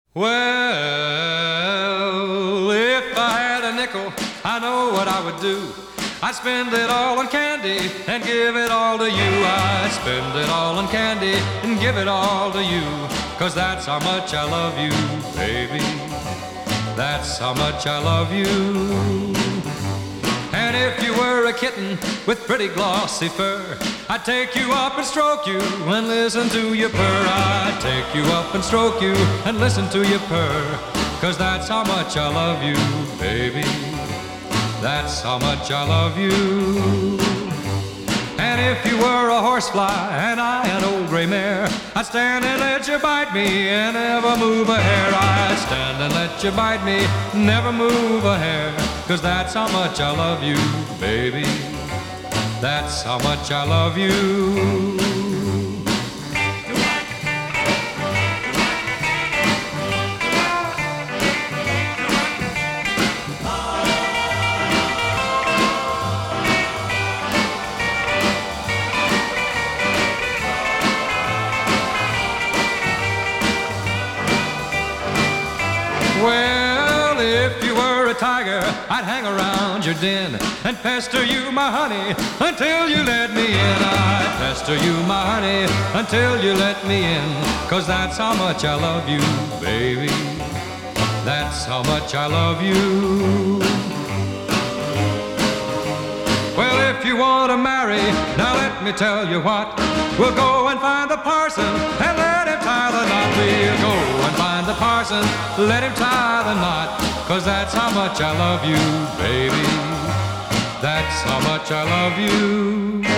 Well, if I had a nickel, I know what I would do. I'd spend it all on candy and give it all to you. I'd spend it all on candy and give it all to you. 'Cause that's how much I love you, baby. That's how much I love you. And if you were a kitten with pretty glossy fur, I'd take you up and stroke you and listen to you purr. I'd take you up and stroke you and listen to you purr. 'Cause that's how much I love you, baby. That's how much I love you. And if you were a horsefly and I an old gray mare, I'd stand and let you bite me and never move a hair. I'd stand and let you bite me, never move a hair. 'Cause that's how much I love you, baby. That's how much I love you. Well, if you were a tiger, I'd hang around your den and pester you, my honey, until you let me in. I'd pester you, my honey, until you let me in. 'Cause that's how much I love you, baby. That's how much I love you. Well, if you want to marry, now let me tell you what. We'll go and find the parson and let him tie the knot. We'll go and find the parson, let him tie the knot. 'Cause that's how much I love you, baby. That's how much I love you.